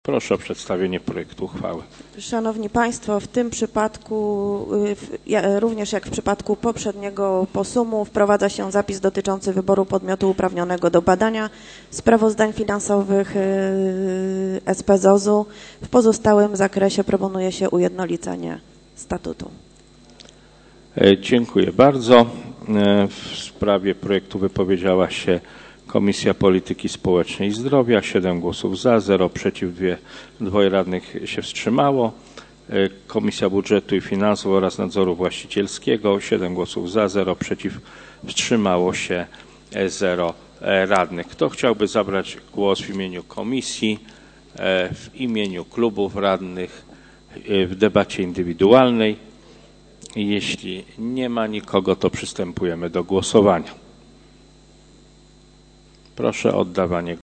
Proszę o przedstawienie projektu uchwały. Szanowni Państwo, w tym przypadku, również jak w przypadku poprzedniego POSUM-u, wprowadza się zapis dotyczący wyboru podmiotu uprawnionego do badania sprawozdań finansowych SPZOZ-u. W pozostałym zakresie proponuje się ujednolicenie statutu. Dziękuję bardzo. W sprawie projektu wypowiedziała się Komisja Polityki Społecznej i Zdrowia. 7 głosów za, 0 przeciw, 2 radnych się wstrzymało. Komisja Budżetu i Finansów oraz Nadzoru Właścicielskiego. 7 głosów za, 0 przeciw, wstrzymało się 0 radnych. Kto chciałby zabrać głos w imieniu komisji, w imieniu klubów radnych w debacie indywidualnej? Jeśli nie ma nikogo, to przystępujemy do głosowania. Proszę o oddawanie